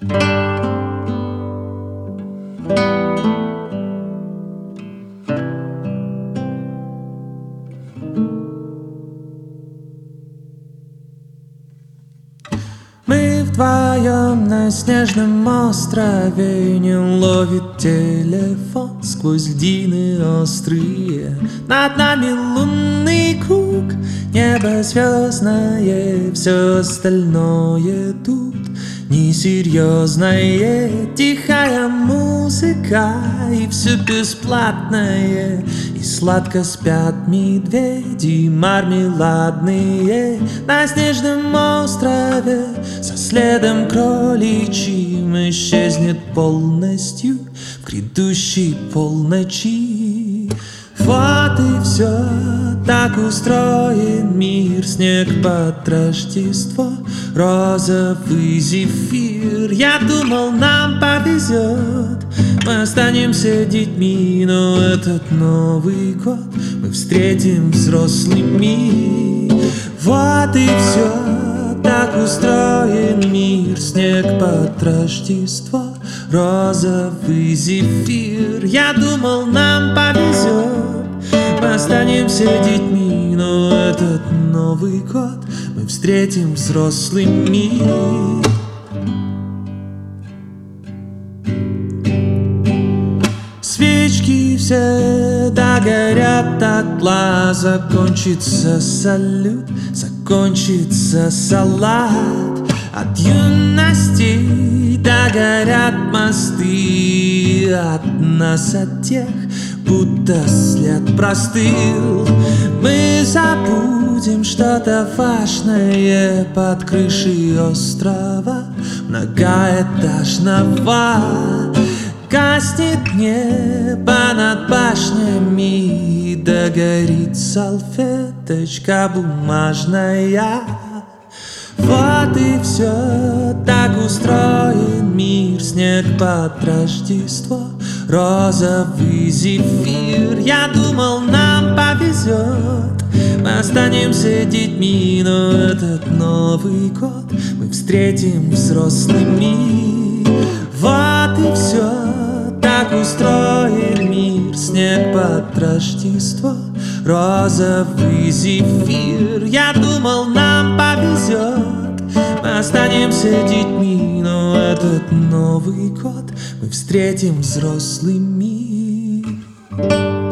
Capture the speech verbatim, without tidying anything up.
Мы вдвоем на снежном острове, не ловит телефон сквозь льдины острые. Над нами лунный круг, небо звездное, все остальное тут несерьезное. Тихая музыка и все бесплатное, и сладко спят медведи мармеладные. На снежном острове со следом кроличьим исчезнет полностью в грядущей полночи. Вот и все, так устроен мир. Снег под Рождество, розовый зефир. Я думал, нам повезет, мы останемся детьми, но этот Новый год мы встретим взрослыми. Вот и все, так устроен мир. Снег под Рождество, розовый зефир. Я думал, нам повезет, мы останемся детьми, но этот Новый год мы встретим взрослыми. Свечки все догорят дотла, закончится салют, закончится салат. От юности догорят мосты, от нас, от тех, будто след простыл. Мы забудем что-то важное под крышей острова многоэтажного. Гаснет небо над башнями, и догорит салфеточка бумажная. Вот и все, так устроен мир. Снег под Рождество, розовый зефир. Я думал, нам повезет, мы останемся детьми, но этот Новый год мы встретим взрослыми. Вот и все, так устроен мир. Снег под Рождество, розовый зефир. Я думал, нам повезет, мы останемся детьми, но этот Новый год мы встретим взрослыми.